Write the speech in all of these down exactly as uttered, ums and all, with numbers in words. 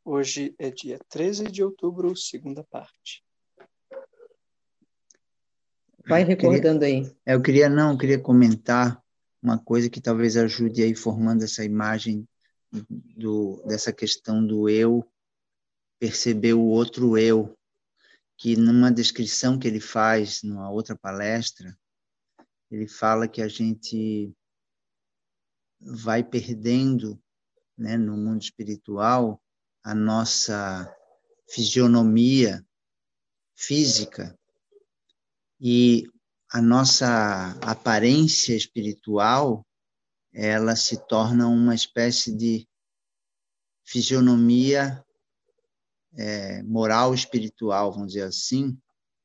Hoje é dia treze de outubro, segunda parte. Vai recordando aí. Eu queria, não, eu queria comentar uma coisa que talvez ajude aí formando essa imagem do, dessa questão do eu, perceber o outro eu, que numa descrição que ele faz numa outra palestra, ele fala que a gente vai perdendo, né, no mundo espiritual, a nossa fisionomia física e a nossa aparência espiritual, ela se torna uma espécie de fisionomia é, moral espiritual, vamos dizer assim,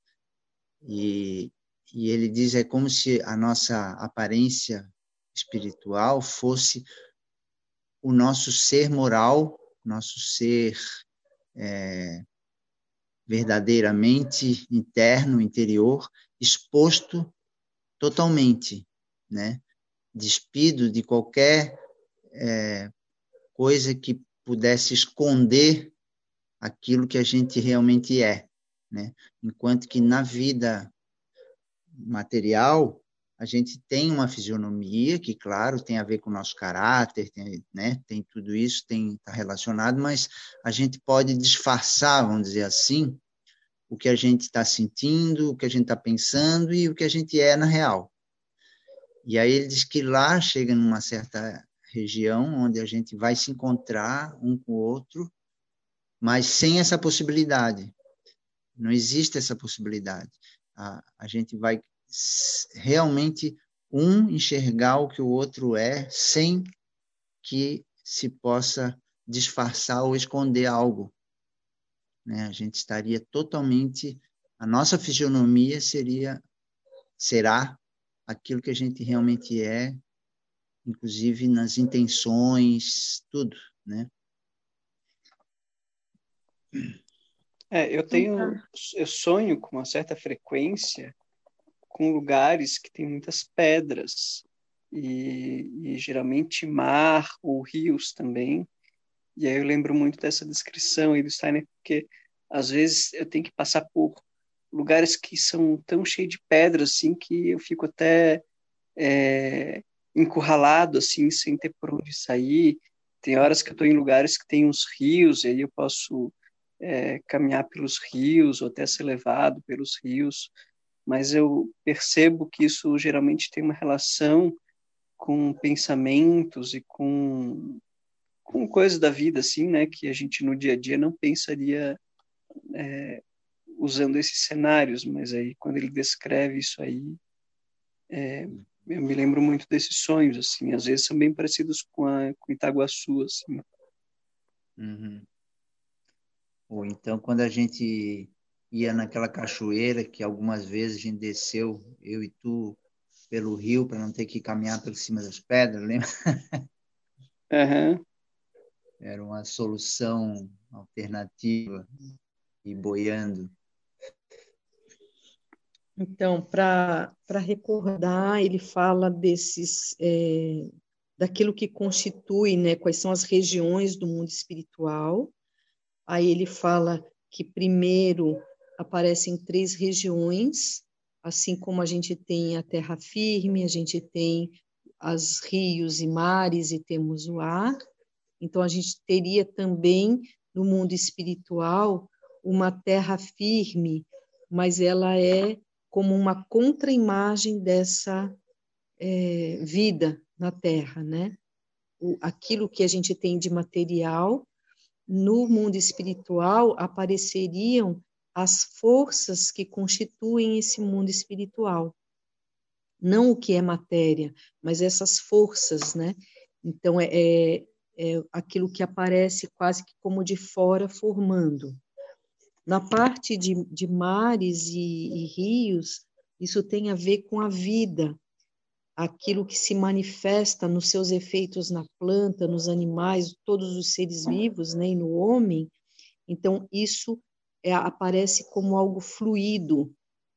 e, e ele diz é como se a nossa aparência espiritual fosse o nosso ser moral, nosso ser é, verdadeiramente interno, interior, exposto totalmente, né? Despido de qualquer é, coisa que pudesse esconder aquilo que a gente realmente é, né? Enquanto que na vida material a gente tem uma fisionomia que, claro, tem a ver com o nosso caráter, tem, né? Tem tudo isso, tem está relacionado, mas a gente pode disfarçar, vamos dizer assim, o que a gente está sentindo, o que a gente está pensando e o que a gente é na real. E aí ele diz que lá chega numa certa região onde a gente vai se encontrar um com o outro, mas sem essa possibilidade. Não existe essa possibilidade. A, a gente vai realmente um enxergar o que o outro é sem que se possa disfarçar ou esconder algo, né? A gente estaria totalmente, a nossa fisionomia seria, será aquilo que a gente realmente é, inclusive nas intenções, tudo, né? É, eu tenho, eu sonho com uma certa frequência com lugares que tem muitas pedras e, e geralmente mar ou rios também. E aí eu lembro muito dessa descrição aí do Steiner, porque às vezes eu tenho que passar por lugares que são tão cheios de pedras assim que eu fico até é, encurralado assim, sem ter por onde sair. Tem horas que eu estou em lugares que tem uns rios e aí eu posso é, caminhar pelos rios ou até ser levado pelos rios, mas eu percebo que isso geralmente tem uma relação com pensamentos e com, com coisas da vida, assim, né, que a gente no dia a dia não pensaria é, usando esses cenários, mas aí quando ele descreve isso aí, é, eu me lembro muito desses sonhos, assim, às vezes são bem parecidos com, a, com Itaguaçu, assim. Uhum. Ou então, quando a gente ia naquela cachoeira, que algumas vezes a gente desceu, eu e tu, pelo rio, para não ter que caminhar por cima das pedras, lembra? Aham. Era uma solução alternativa, e boiando. Então, para para recordar, ele fala desses é, daquilo que constitui, né, quais são as regiões do mundo espiritual. Aí ele fala que primeiro aparecem três regiões, assim como a gente tem a terra firme, a gente tem os rios e mares e temos o ar. Então a gente teria também no mundo espiritual uma terra firme, mas ela é como uma contraimagem dessa é, vida na terra, né? O, aquilo que a gente tem de material no mundo espiritual apareceriam as forças que constituem esse mundo espiritual. Não o que é matéria, mas essas forças, né? Então, é, é, é aquilo que aparece quase que como de fora formando. Na parte de, de mares e, e rios, isso tem a ver com a vida, aquilo que se manifesta nos seus efeitos na planta, nos animais, todos os seres vivos, né, e no homem. Então, isso é, aparece como algo fluido.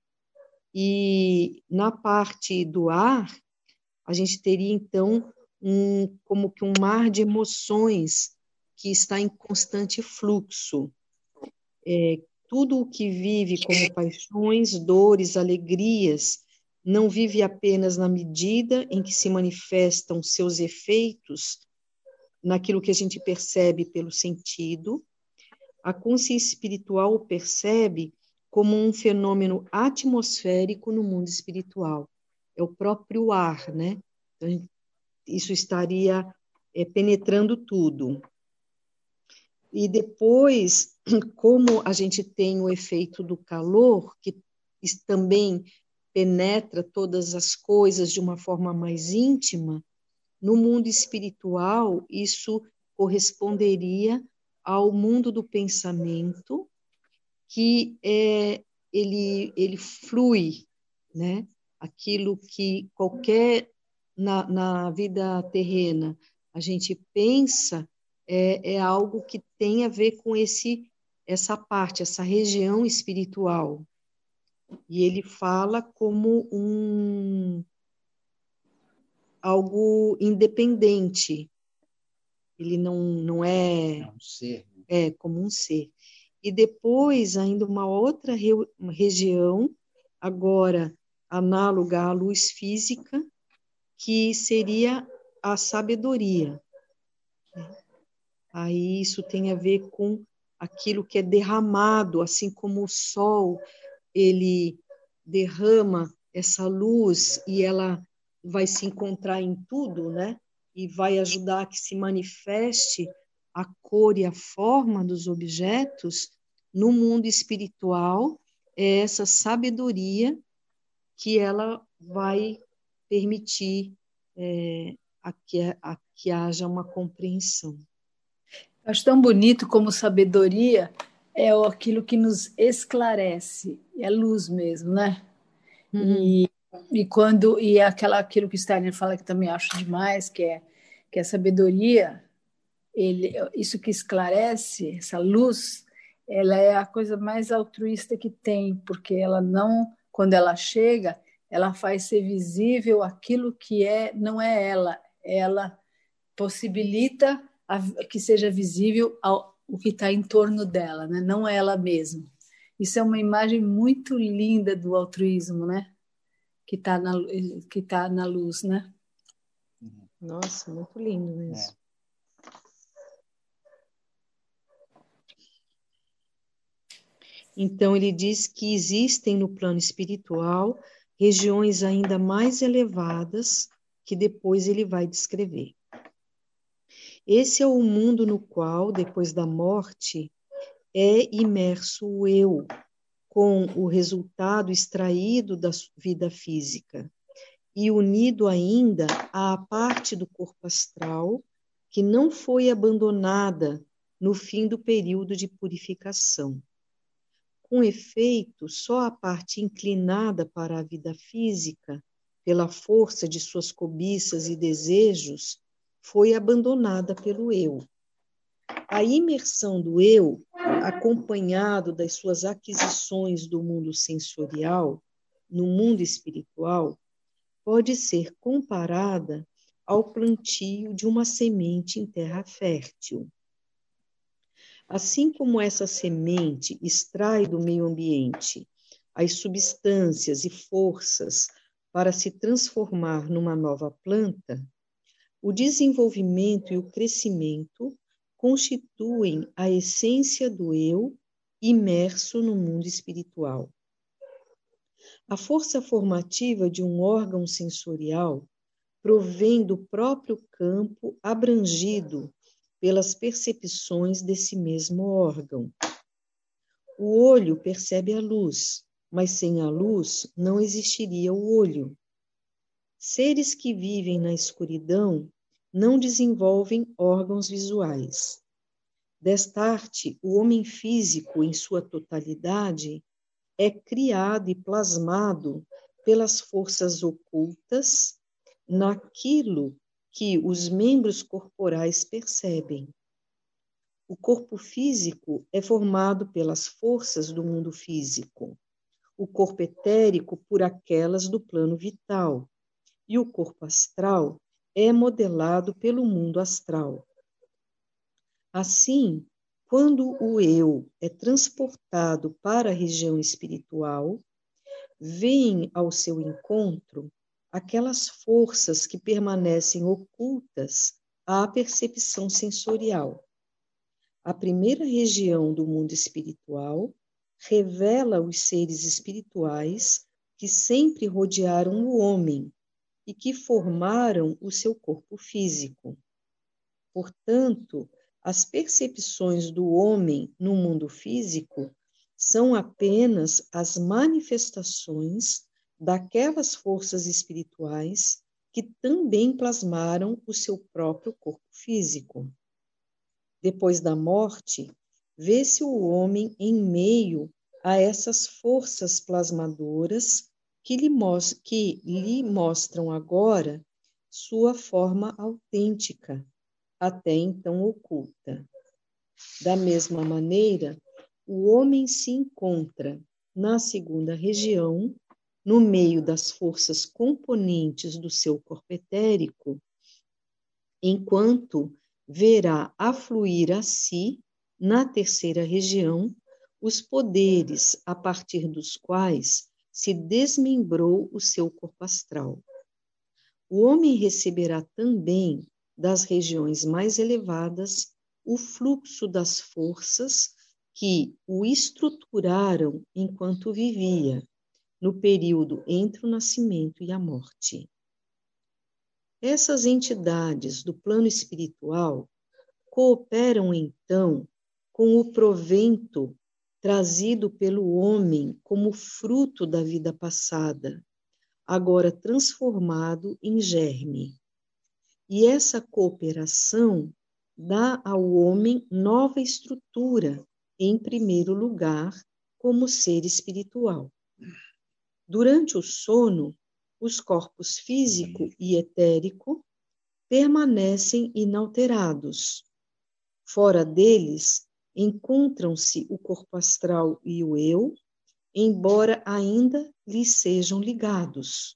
E na parte do ar, a gente teria, então, um, como que um mar de emoções que está em constante fluxo. É, tudo o que vive como paixões, dores, alegrias, não vive apenas na medida em que se manifestam seus efeitos naquilo que a gente percebe pelo sentido. A consciência espiritual o percebe como um fenômeno atmosférico no mundo espiritual. É o próprio ar, né? Então, isso estaria é, penetrando tudo. E depois, como a gente tem o efeito do calor, que também penetra todas as coisas de uma forma mais íntima, no mundo espiritual, isso corresponderia ao mundo do pensamento, que é, ele, ele flui, né? Aquilo que qualquer, na, na vida terrena, a gente pensa, é, é algo que tem a ver com esse, essa parte, essa região espiritual. E ele fala como um algo independente. Ele não, não é, É um ser. é como um ser. E depois, ainda uma outra re, uma região, agora análoga à luz física, que seria a sabedoria. Aí isso tem a ver com aquilo que é derramado, assim como o sol, ele derrama essa luz e ela vai se encontrar em tudo, né? E vai ajudar a que se manifeste a cor e a forma dos objetos. No mundo espiritual, é essa sabedoria que ela vai permitir é, a, que, a que haja uma compreensão. Acho tão bonito como sabedoria é aquilo que nos esclarece, é luz mesmo, né? Uhum. E, e quando e é aquela aquilo que Steiner fala que também acho demais, que é que a sabedoria, ele, isso que esclarece, essa luz, ela é a coisa mais altruísta que tem, porque ela não, quando ela chega, ela faz ser visível aquilo que é, não é ela, ela possibilita a, que seja visível ao, o que está em torno dela, né? Não é ela mesma. Isso é uma imagem muito linda do altruísmo, né? Que está na, que tá na luz, né? Nossa, muito lindo mesmo. É. Então, ele diz que existem no plano espiritual regiões ainda mais elevadas que depois ele vai descrever. Esse é o mundo no qual, depois da morte, é imerso o eu, com o resultado extraído da vida física e unido ainda à parte do corpo astral que não foi abandonada no fim do período de purificação. Com efeito, só a parte inclinada para a vida física, pela força de suas cobiças e desejos, foi abandonada pelo eu. A imersão do eu, acompanhado das suas aquisições do mundo sensorial, no mundo espiritual, pode ser comparada ao plantio de uma semente em terra fértil. Assim como essa semente extrai do meio ambiente as substâncias e forças para se transformar numa nova planta, o desenvolvimento e o crescimento constituem a essência do eu imerso no mundo espiritual. A força formativa de um órgão sensorial provém do próprio campo abrangido pelas percepções desse mesmo órgão. O olho percebe a luz, mas sem a luz não existiria o olho. Seres que vivem na escuridão não desenvolvem órgãos visuais. Desta arte, o homem físico, em sua totalidade, é criado e plasmado pelas forças ocultas naquilo que os membros corporais percebem. O corpo físico é formado pelas forças do mundo físico, o corpo etérico por aquelas do plano vital, e o corpo astral é modelado pelo mundo astral. Assim, quando o eu é transportado para a região espiritual, vêm ao seu encontro aquelas forças que permanecem ocultas à percepção sensorial. A primeira região do mundo espiritual revela os seres espirituais que sempre rodearam o homem e que formaram o seu corpo físico. Portanto, as percepções do homem no mundo físico são apenas as manifestações daquelas forças espirituais que também plasmaram o seu próprio corpo físico. Depois da morte, vê-se o homem em meio a essas forças plasmadoras que lhe, mos- que lhe mostram agora sua forma autêntica, até então oculta. Da mesma maneira, o homem se encontra na segunda região, no meio das forças componentes do seu corpo etérico, enquanto verá afluir a si, na terceira região, os poderes a partir dos quais se desmembrou o seu corpo astral. O homem receberá também, das regiões mais elevadas, o fluxo das forças que o estruturaram enquanto vivia, no período entre o nascimento e a morte. Essas entidades do plano espiritual cooperam, então, com o provento trazido pelo homem como fruto da vida passada, agora transformado em germe. E essa cooperação dá ao homem nova estrutura, em primeiro lugar, como ser espiritual. Durante o sono, os corpos físico e etérico permanecem inalterados. Fora deles, encontram-se o corpo astral e o eu, embora ainda lhes sejam ligados.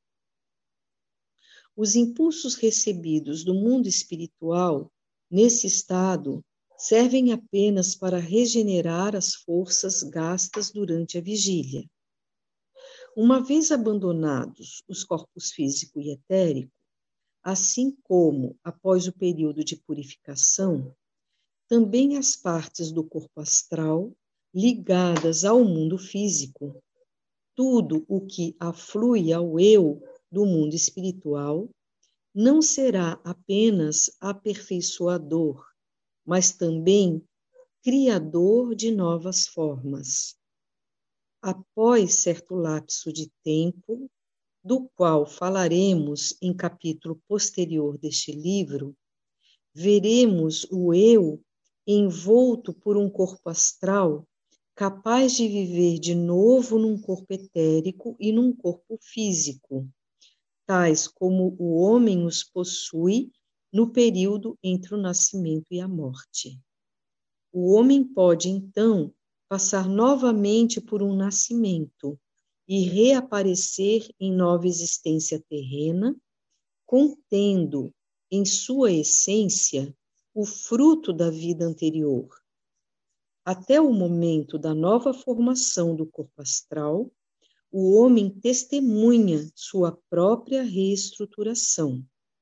Os impulsos recebidos do mundo espiritual, nesse estado, servem apenas para regenerar as forças gastas durante a vigília. Uma vez abandonados os corpos físico e etérico, assim como após o período de purificação, também as partes do corpo astral ligadas ao mundo físico, tudo o que aflui ao eu do mundo espiritual, não será apenas aperfeiçoador, mas também criador de novas formas. Após certo lapso de tempo, do qual falaremos em capítulo posterior deste livro, veremos o eu envolto por um corpo astral capaz de viver de novo num corpo etérico e num corpo físico, tais como o homem os possui no período entre o nascimento e a morte. O homem pode, então, passar novamente por um nascimento e reaparecer em nova existência terrena, contendo em sua essência o fruto da vida anterior. Até o momento da nova formação do corpo astral, o homem testemunha sua própria reestruturação.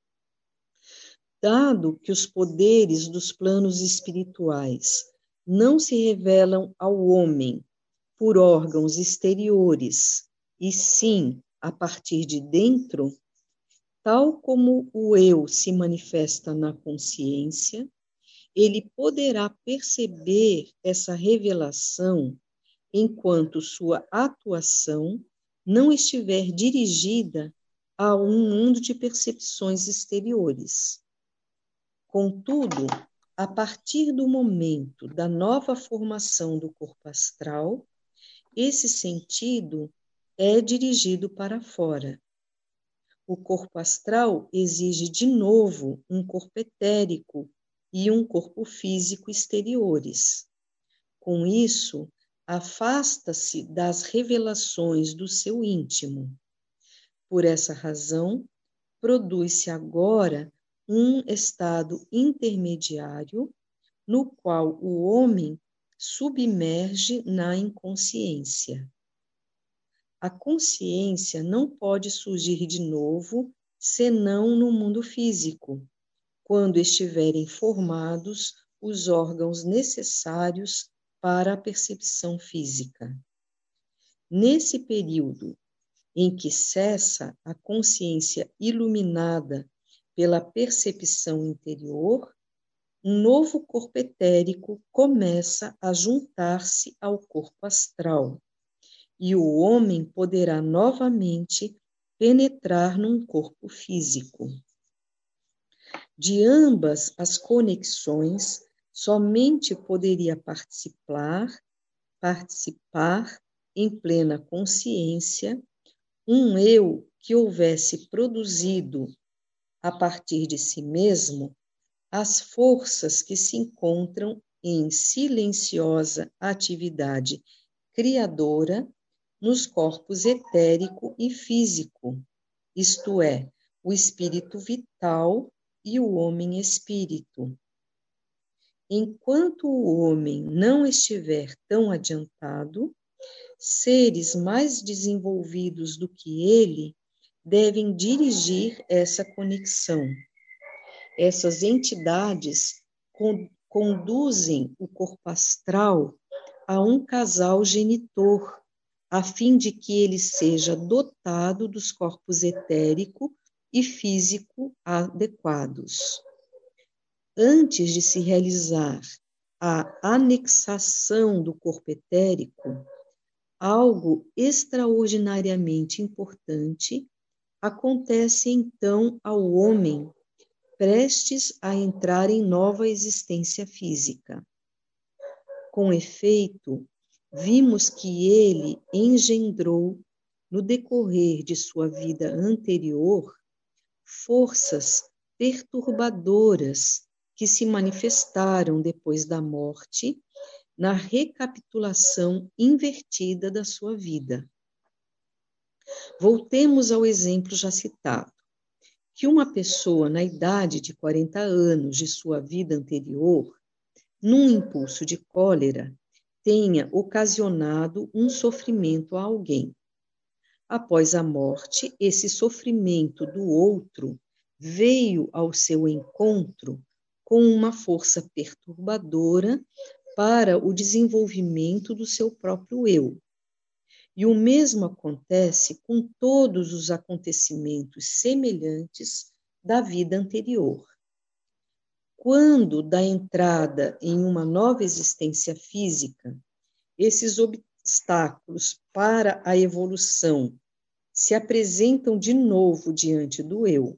Dado que os poderes dos planos espirituais não se revelam ao homem por órgãos exteriores, e sim a partir de dentro, tal como o eu se manifesta na consciência, ele poderá perceber essa revelação enquanto sua atuação não estiver dirigida a um mundo de percepções exteriores. Contudo, a partir do momento da nova formação do corpo astral, esse sentido é dirigido para fora. O corpo astral exige de novo um corpo etérico e um corpo físico exteriores. Com isso, afasta-se das revelações do seu íntimo. Por essa razão, produz-se agora um estado intermediário, no qual o homem submerge na inconsciência. A consciência não pode surgir de novo, senão no mundo físico, quando estiverem formados os órgãos necessários para a percepção física. Nesse período em que cessa a consciência iluminada pela percepção interior, um novo corpo etérico começa a juntar-se ao corpo astral, e o homem poderá novamente penetrar num corpo físico. De ambas as conexões, somente poderia participar, participar em plena consciência um eu que houvesse produzido, a partir de si mesmo, as forças que se encontram em silenciosa atividade criadora nos corpos etérico e físico, isto é, o espírito vital e o homem-espírito. Enquanto o homem não estiver tão adiantado, seres mais desenvolvidos do que ele devem dirigir essa conexão. Essas entidades con- conduzem o corpo astral a um casal genitor, a fim de que ele seja dotado dos corpos etérico e físico adequados. Antes de se realizar a anexação do corpo etérico, algo extraordinariamente importante acontece então ao homem prestes a entrar em nova existência física. Com efeito, vimos que ele engendrou, no decorrer de sua vida anterior, forças perturbadoras que se manifestaram depois da morte na recapitulação invertida da sua vida. Voltemos ao exemplo já citado, que uma pessoa na idade de quarenta anos de sua vida anterior, num impulso de cólera, tenha ocasionado um sofrimento a alguém. Após a morte, esse sofrimento do outro veio ao seu encontro com uma força perturbadora para o desenvolvimento do seu próprio eu. E o mesmo acontece com todos os acontecimentos semelhantes da vida anterior. Quando da entrada em uma nova existência física, esses obstáculos para a evolução se apresentam de novo diante do eu.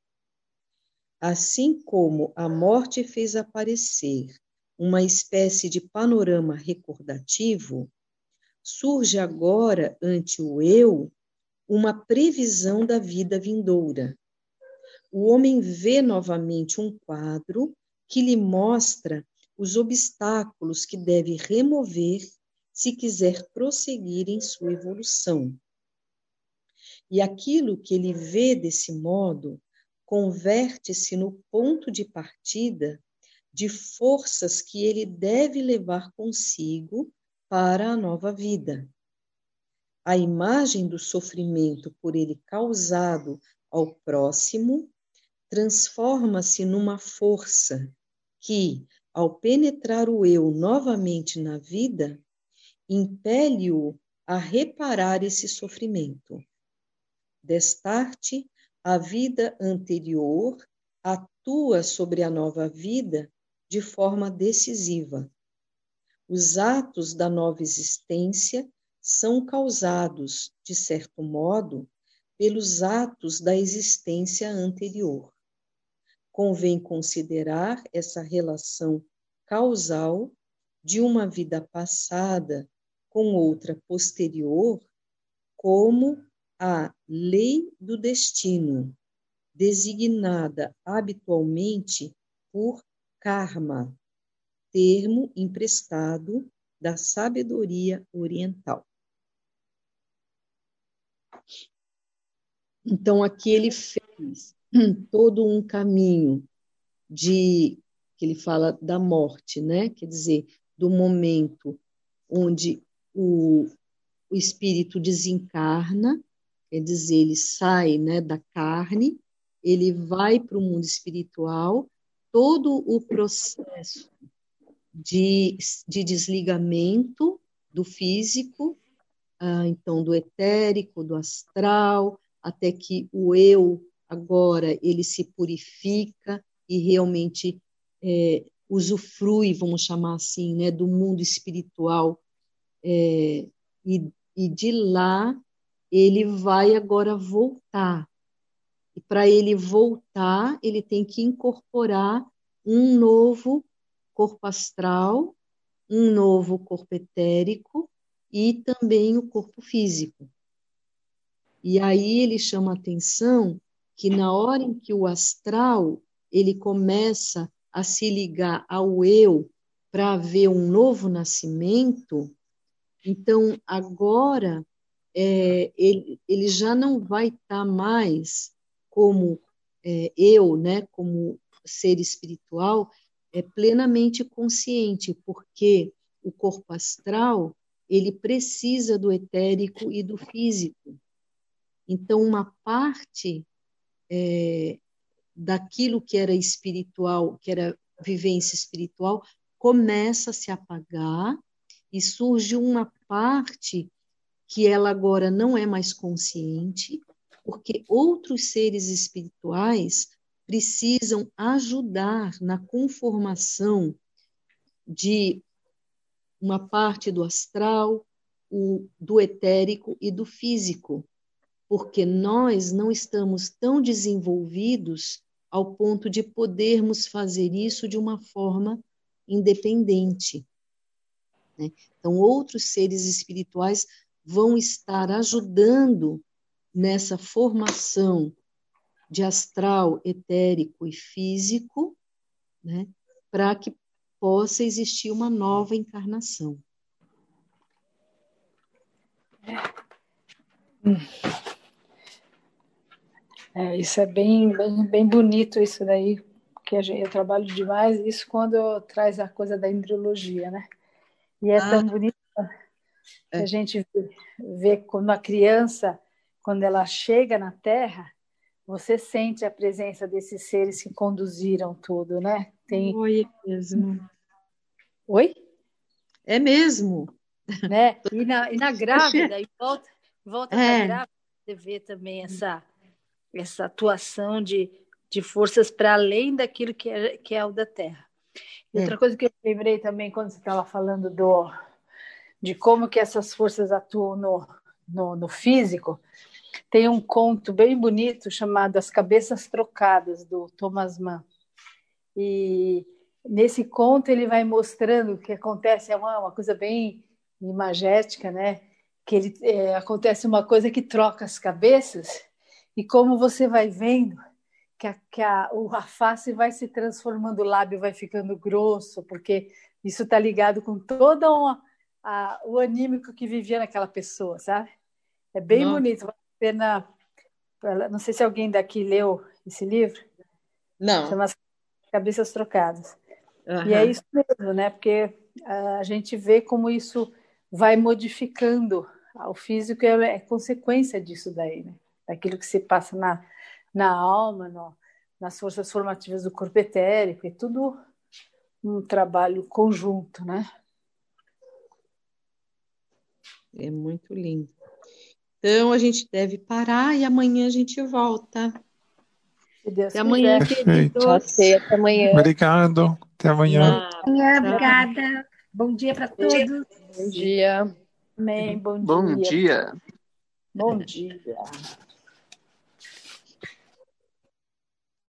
Assim como a morte fez aparecer uma espécie de panorama recordativo, surge agora ante o eu uma previsão da vida vindoura. O homem vê novamente um quadro que lhe mostra os obstáculos que deve remover se quiser prosseguir em sua evolução. E aquilo que ele vê desse modo converte-se no ponto de partida de forças que ele deve levar consigo para a nova vida. A imagem do sofrimento por ele causado ao próximo transforma-se numa força que, ao penetrar o eu novamente na vida, impele-o a reparar esse sofrimento. Destarte, a vida anterior atua sobre a nova vida de forma decisiva. Os atos da nova existência são causados, de certo modo, pelos atos da existência anterior. Convém considerar essa relação causal de uma vida passada com outra posterior como a lei do destino, designada habitualmente por karma, termo emprestado da sabedoria oriental. Então, aqui ele fez todo um caminho de que ele fala da morte, né? Quer dizer, do momento onde o, o espírito desencarna, quer dizer, ele sai, né, da carne, ele vai para o mundo espiritual, todo o processo de, de desligamento do físico, ah, então do etérico, do astral, até que o eu agora ele se purifica e realmente é, usufrui, vamos chamar assim, né, do mundo espiritual, é, e, e de lá ele vai agora voltar. E para ele voltar, ele tem que incorporar um novo corpo astral, um novo corpo etérico e também o corpo físico. E aí ele chama a atenção que na hora em que o astral ele começa a se ligar ao eu para ver um novo nascimento, então agora é, ele, ele já não vai estar mais como é, eu, né, como ser espiritual, é plenamente consciente, porque o corpo astral ele precisa do etérico e do físico. Então, uma parte é, daquilo que era espiritual, que era vivência espiritual, começa a se apagar e surge uma parte que ela agora não é mais consciente, porque outros seres espirituais precisam ajudar na conformação de uma parte do astral, o, do etérico e do físico, porque nós não estamos tão desenvolvidos ao ponto de podermos fazer isso de uma forma independente, né? Então, outros seres espirituais vão estar ajudando nessa formação de astral, etérico e físico, né, para que possa existir uma nova encarnação. É, isso é bem, bem, bem bonito, isso daí, que a gente, eu trabalho demais, isso quando traz a coisa da embriologia, né? E é ah, tão bonito que é. a gente vê, vê quando a criança, quando ela chega na Terra, você sente a presença desses seres que conduziram tudo, né? Tem... Oi, é mesmo. Oi? É mesmo. Né? E, na, e na grávida, e volta, volta é. para grávida, você vê também essa, essa atuação de, de forças para além daquilo que é, que é o da Terra. E outra é. coisa que eu lembrei também quando você estava falando do, de como que essas forças atuam no, no, no físico, tem um conto bem bonito chamado As Cabeças Trocadas, do Thomas Mann. E nesse conto ele vai mostrando o que acontece, é uma, uma coisa bem imagética, né? Que ele, é, acontece uma coisa que troca as cabeças e como você vai vendo que a, que a, a face vai se transformando, o lábio vai ficando grosso, porque isso está ligado com todo uma, a, o anímico que vivia naquela pessoa, sabe? É bem Nossa. bonito, vale a pena. Não sei se alguém daqui leu esse livro. Não. Chama As Cabeças Trocadas. Uhum. E é isso mesmo, né? Porque a gente vê como isso vai modificando o físico, é consequência disso daí, né? Daquilo que se passa na, na alma, no, nas forças formativas do corpo etérico, é tudo um trabalho conjunto, né? É muito lindo. Então, a gente deve parar e amanhã a gente volta. Se Deus até amanhã, queridos. Okay, até amanhã. Obrigado. Até amanhã. Ah, obrigada. Bom dia para todos. Bom dia. Amém. Bom dia. Bom dia. Bom dia.